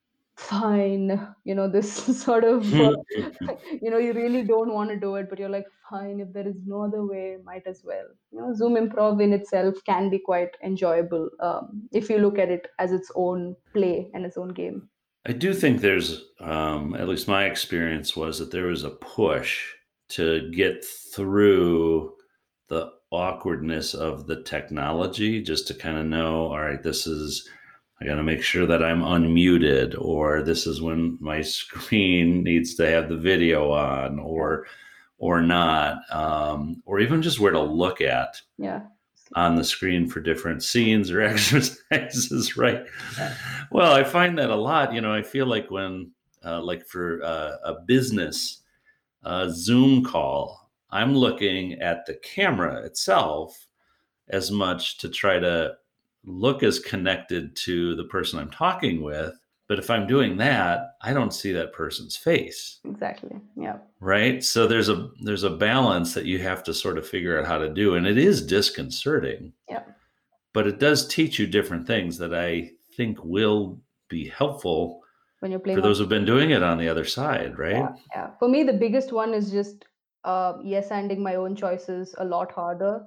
fine, you know, this sort of, uh, you know, you really don't want to do it, but you're like, fine, if there is no other way, might as well. You know, Zoom improv in itself can be quite enjoyable, um, if you look at it as its own play and its own game. I do think there's, um, at least my experience was that there was a push to get through the awkwardness of the technology, just to kind of know, all right, this is, I got to make sure that I'm unmuted, or this is when my screen needs to have the video on, Yeah, or or not, um, or even just where to look at yeah, on the screen for different scenes or exercises, right? yeah, Well, I find that a lot. You know, I feel like when, uh, like for uh, a business uh, Zoom call, I'm looking at the camera itself as much to try to look as connected to the person I'm talking with. But if I'm doing that, I don't see that person's face. exactly. Yeah, Right. So there's a there's a balance that you have to sort of figure out how to do. And it is disconcerting, yeah. but it does teach you different things that I think will be helpful When you're for playing on, those who've been doing it on the other side, yeah, right? yeah. For me, the biggest one is just uh, yes, ending my own choices a lot harder.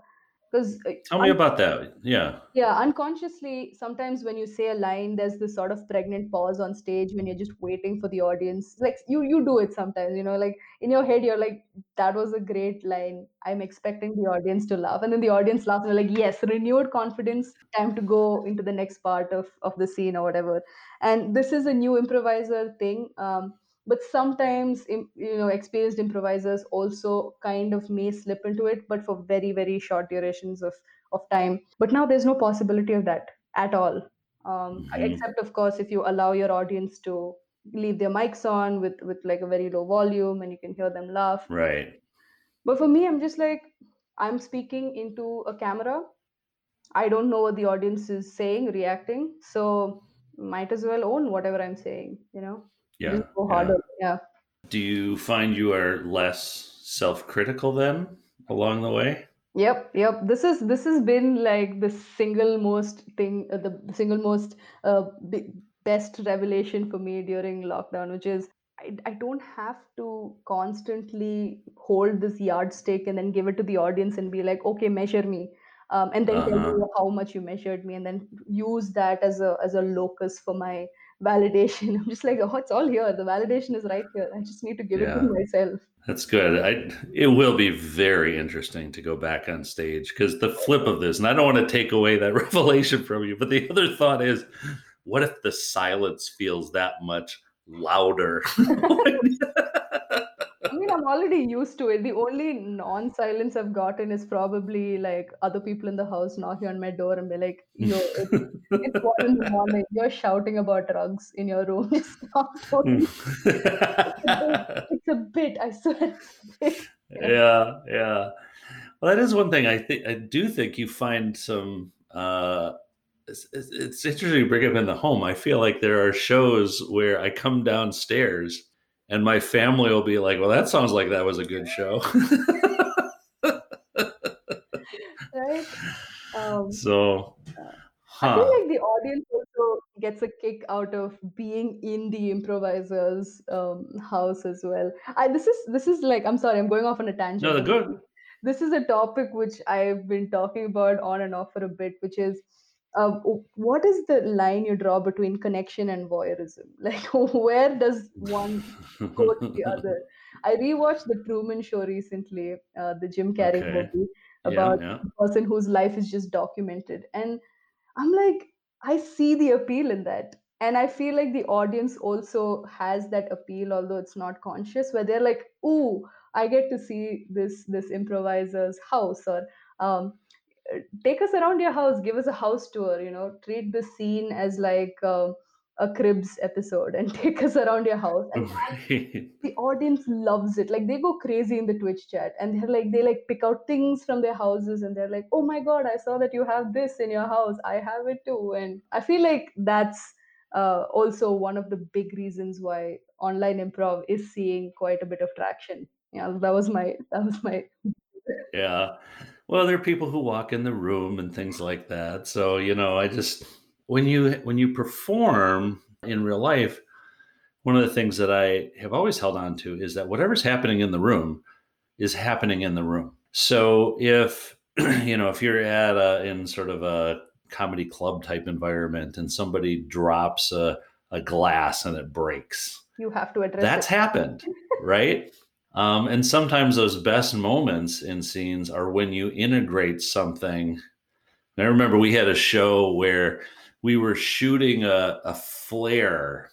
because Tell me about that. Yeah. yeah, unconsciously, sometimes when you say a line, there's this sort of pregnant pause on stage when you're just waiting for the audience. Like you, you do it sometimes, you know, like in your head, you're like, "That was a great line. I'm expecting the audience to laugh," and then the audience laughs, and you're like, "Yes, renewed confidence. Time to go into the next part of of the scene or whatever." And this is a new improviser thing. Um, but sometimes, im- you know, experienced improvisers also kind of may slip into it, but for very, very short durations of of time. But now there's no possibility of that at all. Um, Hmm. except of course if you allow your audience to leave their mics on with with like a very low volume and you can hear them laugh. Right. But for me, I'm just like, I'm speaking into a camera. I don't know what the audience is saying, reacting. So might as well own whatever I'm saying, you know? Just Yeah. go harder. Yeah. Yeah. Do you find you are less self-critical then along the way? Yep, yep. This is this has been like the single most thing, uh, the single most uh, big, best revelation for me during lockdown, which is I, I don't have to constantly hold this yardstick and then give it to the audience and be like, okay, measure me, um, and then tell me Uh-huh. how much you measured me, and then use that as a as a locus for my validation. I'm just like, oh, it's all here. The validation is right here. I just need to give it to Yeah. myself. That's good. I it will be very interesting to go back on stage because the flip of this, and I don't want to take away that revelation from you, but the other thought is, what if the silence feels that much louder? I mean, I'm already used to it. The only non-silence I've gotten is probably like other people in the house knocking on my door and be like, "Yo, it's it's one in the morning. You're shouting about drugs in your room. Just stop talking." It's a bit. It's a bit. I swear, it's a bit. Yeah. Yeah, yeah. Well, that is one thing I think I do think you find some. Uh, it's, it's it's interesting to bring up in the home. I feel like there are shows where I come downstairs and my family will be like, "Well, that sounds like that was a good show." Right. Um, So, I feel huh? like the audience also gets a kick out of being in the improviser's um, house as well. I this is this is like I'm sorry, I'm going off on a No, tangent, the but good. this is a topic which I've been talking about on and off for a bit, which is um, w- what is the line you draw between connection and voyeurism? Like, where does one go to the other? I rewatched The Truman Show recently, uh, the Jim Carrey Okay. movie Yeah, about yeah. a person whose life is just documented, and I'm like, I see the appeal in that. And I feel like the audience also has that appeal, although it's not conscious, where they're like, ooh, I get to see this this improviser's house, or um, take us around your house, give us a house tour, you know, treat the scene as like um a Cribs episode and take us around your house. And Right. the audience loves it. Like they go crazy in the Twitch chat and they're like they like pick out things from their houses and they're like, "Oh my god, I saw that you have this in your house. I have it too." And I feel like that's uh, also one of the big reasons why online improv is seeing quite a bit of traction. Yeah, that was my that was my Yeah. Well, there are people who walk in the room and things like that. So, you know, I just when you when you perform in real life, one of the things that I have always held on to is that whatever's happening in the room is happening in the room. So if you know, if you're at a in sort of a comedy club type environment and somebody drops a, a glass and it breaks, you have to address it. that's happened, right? Um, and sometimes those best moments in scenes are when you integrate something. And I remember we had a show where we were shooting a, a flare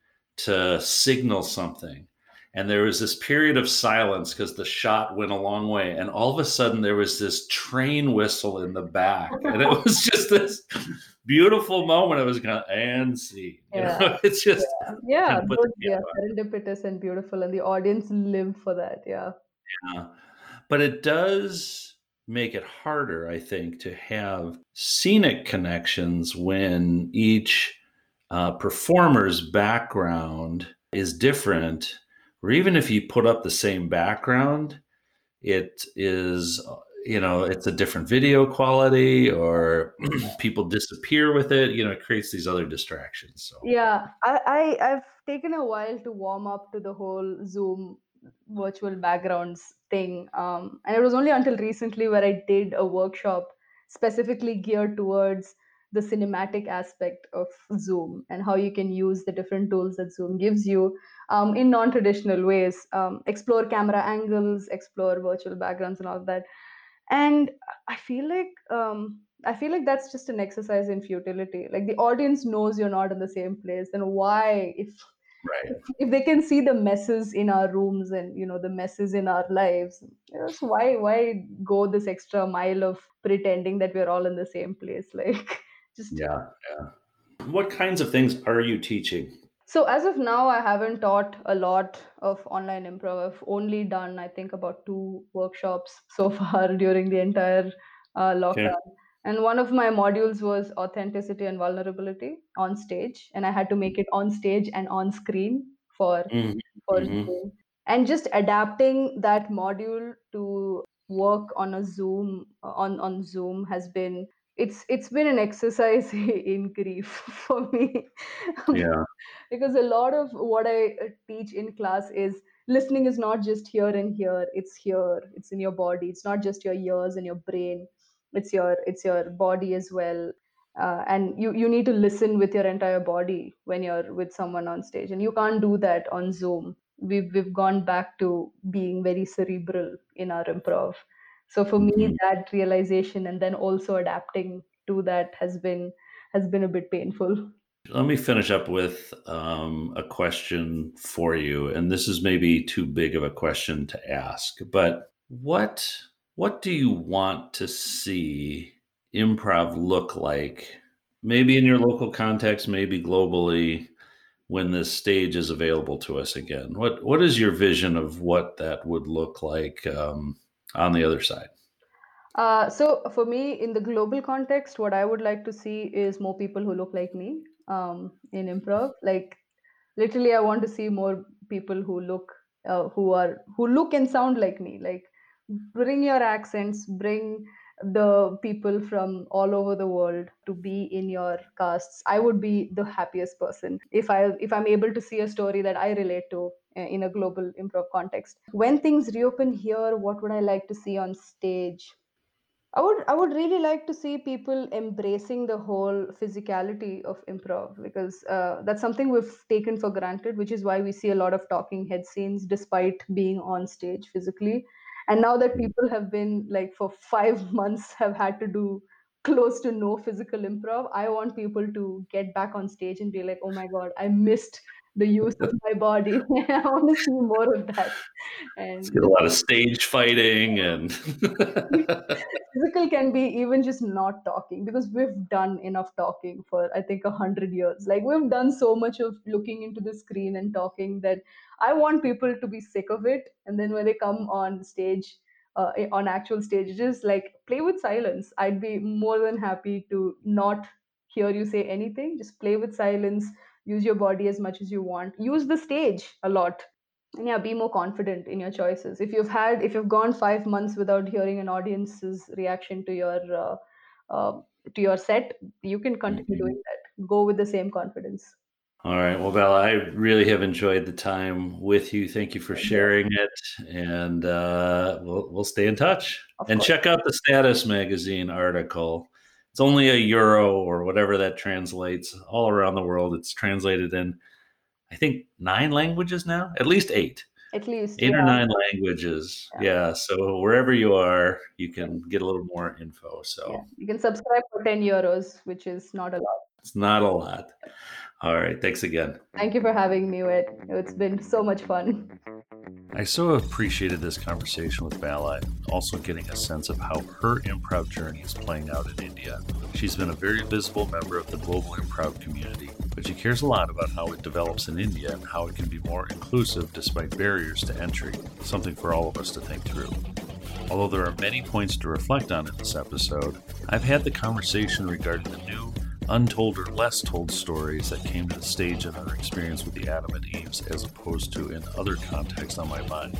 to signal something. And there was this period of silence because the shot went a long way. And all of a sudden, there was this train whistle in the back. And it was just this beautiful moment. It was kind of, and see, you Yeah. know, it's just Yeah, kind of put the those, yeah, cap serendipitous and beautiful, and the audience live for that. Yeah. on. But it does make it harder, I think, to have scenic connections when each uh, performer's background is different, or even if you put up the same background, it is, you know, it's a different video quality, or people disappear with it. You know, it creates these other distractions. So, Yeah, I, I I've taken a while to warm up to the whole Zoom virtual backgrounds thing. Um, and it was only until recently where I did a workshop specifically geared towards the cinematic aspect of Zoom and how you can use the different tools that Zoom gives you um, in non-traditional ways. Um, explore camera angles, explore virtual backgrounds, and all of that. And I feel like um, I feel like that's just an exercise in futility. Like the audience knows you're not in the same place, then why, if Right. if they can see the messes in our rooms and you know the messes in our lives, you know, so why why go this extra mile of pretending that we're all in the same place? Like just Yeah. Yeah. What kinds of things are you teaching? so as of now, I haven't taught a lot of online improv. I've only done, I think, about two workshops so far during the entire uh, Okay. lockdown. And one of my modules was authenticity and vulnerability on stage, and I had to make it on stage and on screen for Hmm. for Hmm. Zoom. And just adapting that module to work on a Zoom on on Zoom has been it's it's been an exercise in grief for me. Yeah. Because a lot of what I uh, teach in class is listening is not just here and here, it's here, it's in your body, it's not just your ears and your brain, it's your it's your body as well. Uh, and you you need to listen with your entire body when you're with someone on stage, and you can't do that on Zoom. We've we've gone back to being very cerebral in our improv. So for me, Hmm. that realization and then also adapting to that has been has been a bit painful. Let me finish up with um, a question for you, and this is maybe too big of a question to ask, but what what do you want to see improv look like, maybe in your local context, maybe globally, when this stage is available to us again? What what is your vision of what that would look like um, on the other side? Uh, so for me, in the global context, what I would like to see is more people who look like me um, in improv. Like literally, I want to see more people who look uh, who are who look and sound like me. Like bring your accents, bring the people from all over the world to be in your casts. I would be the happiest person if I if I'm able to see a story that I relate to uh, in a global improv context. When things reopen here, what would I like to see on stage? I would I would really like to see people embracing the whole physicality of improv, because uh, that's something we've taken for granted, which is why we see a lot of talking head scenes despite being on stage physically. And now that people have been like for five months have had to do close to no physical improv, I want people to get back on stage and be like, oh my god, I missed the use of my body. I want to see more of that. Let's And get a lot of stage fighting and physical can be even just not talking, because we've done enough talking for I think a hundred years. Like we've done so much of looking into the screen and talking that I want people to be sick of it, and then when they come on stage, uh, on actual stages, like play with silence. I'd be more than happy to not hear you say anything. Just play with silence. Use your body as much as you want. Use the stage a lot, and yeah, be more confident in your choices. If you've had if you've gone five months without hearing an audience's reaction to your uh, uh, to your set, you can continue Mhm. doing that. Go with the same confidence. All right. Well, Bella, I really have enjoyed the time with you. Thank you for And, uh, sharing it, and uh, we'll we'll stay in touch. of And course. check out the Status Magazine article. It's only a euro or whatever that translates all around the world. It's translated in, I think, nine languages now, at least eight, At least, eight or yeah, nine languages. yeah, Yeah. So wherever you are, you yeah, can get a little more info. yeah. So You can subscribe for ten euros, which is not a lot. it's not a lot. All right. Thanks again. Thank you for having me, Wit. It's been so much fun. I so appreciated this conversation with Bala, also getting a sense of how her improv journey is playing out in India. She's been a very visible member of the global improv community, but she cares a lot about how it develops in India and how it can be more inclusive despite barriers to entry, something for all of us to think through. Although there are many points to reflect on in this episode, I've had the conversation regarding the new, untold or less told stories that came to the stage in our experience with the Adam and Eves as opposed to in other contexts on my mind.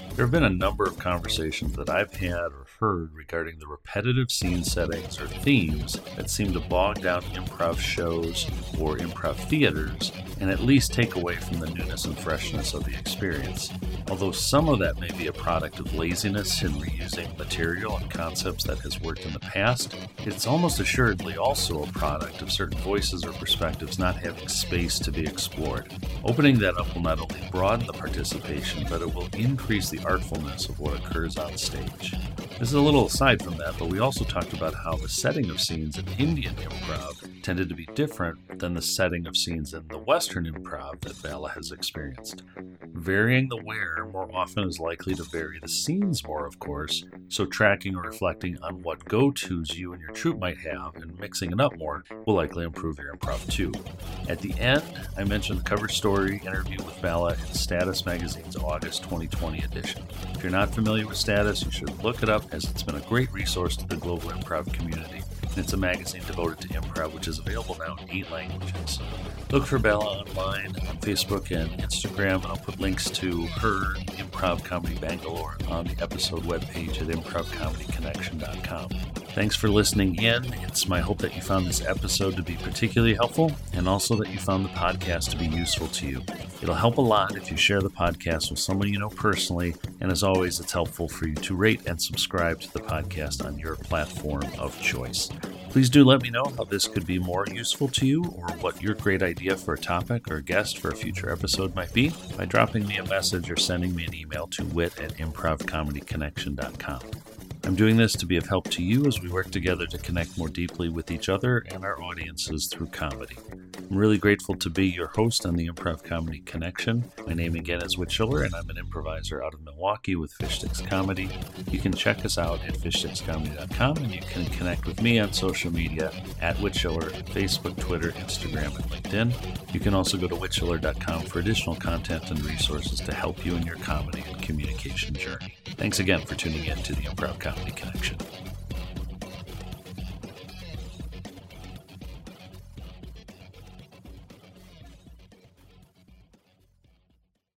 There have been a number of conversations that I've had or heard regarding the repetitive scene settings or themes that seem to bog down improv shows or improv theaters and at least take away from the newness and freshness of the experience. Although some of that may be a product of laziness in reusing material and concepts that has worked in the past, it's almost assuredly also a product of certain voices or perspectives not having space to be explored. Opening that up will not only broaden the participation, but it will increase the artfulness of what occurs on stage. This is a little aside from that, but we also talked about how the setting of scenes in Indian improv tended to be different than the setting of scenes in the Western improv that Bala has experienced. Varying the where more often is likely to vary the scenes more, of course, so tracking or reflecting on what go-tos you and your troupe might have and mixing it up more will likely improve your improv too. At the end, I mentioned the cover story interview with Bala in Status Magazine's August twenty twenty edition. If you're not familiar with Status, you should look it up as it's been a great resource to the global improv community. It's a magazine devoted to improv, which is available now in eight languages. Look for Bala online on Facebook and Instagram, and I'll put links to her Improv Comedy Bangalore on the episode webpage at improv comedy connection dot com. Thanks for listening in. It's my hope that you found this episode to be particularly helpful, and also that you found the podcast to be useful to you. It'll help a lot if you share the podcast with someone you know personally, and as always, it's helpful for you to rate and subscribe to the podcast on your platform of choice. Please do let me know how this could be more useful to you, or what your great idea for a topic or guest for a future episode might be by dropping me a message or sending me an email to wit at improv comedy connection dot com. I'm doing this to be of help to you as we work together to connect more deeply with each other and our audiences through comedy. I'm really grateful to be your host on the Improv Comedy Connection. My name again is Whit Schiller, and I'm an improviser out of Milwaukee with Fish Sticks Comedy. You can check us out at fish sticks comedy dot com, and you can connect with me on social media at Whit Schiller, Facebook, Twitter, Instagram, and LinkedIn. You can also go to whit schiller dot com for additional content and resources to help you in your comedy and communication journey. Thanks again for tuning in to the Improv Comedy Connection.